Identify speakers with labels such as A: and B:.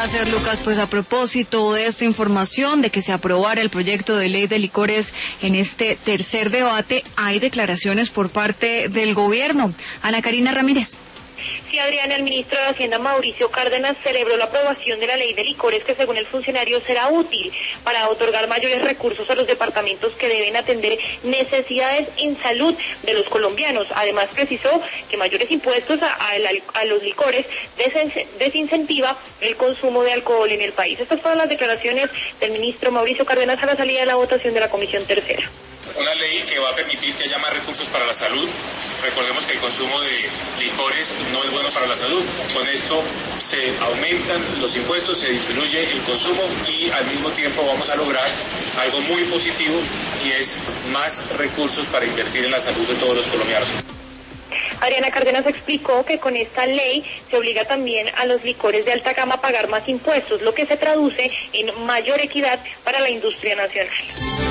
A: Gracias, Lucas. Pues a propósito de esta información de que se aprobara el proyecto de ley de licores en este tercer debate, hay declaraciones por parte del gobierno. Ana Karina Ramírez.
B: Sí, Adriana, el ministro de Hacienda, Mauricio Cárdenas, celebró la aprobación de la ley de licores que, según el funcionario, será útil para otorgar mayores recursos a los departamentos que deben atender necesidades en salud de los colombianos. Además, precisó que mayores impuestos a los licores desincentiva el consumo de alcohol en el país. Estas fueron las declaraciones del ministro Mauricio Cárdenas a la salida de la votación de la Comisión Tercera.
C: Una ley que va a permitir que haya más recursos para la salud. Recordemos que el consumo de licores no es bueno para la salud. Con esto se aumentan los impuestos, se disminuye el consumo y al mismo tiempo vamos a lograr algo muy positivo y es más recursos para invertir en la salud de todos los colombianos.
B: Adriana Cárdenas explicó que con esta ley se obliga también a los licores de alta gama a pagar más impuestos, lo que se traduce en mayor equidad para la industria nacional.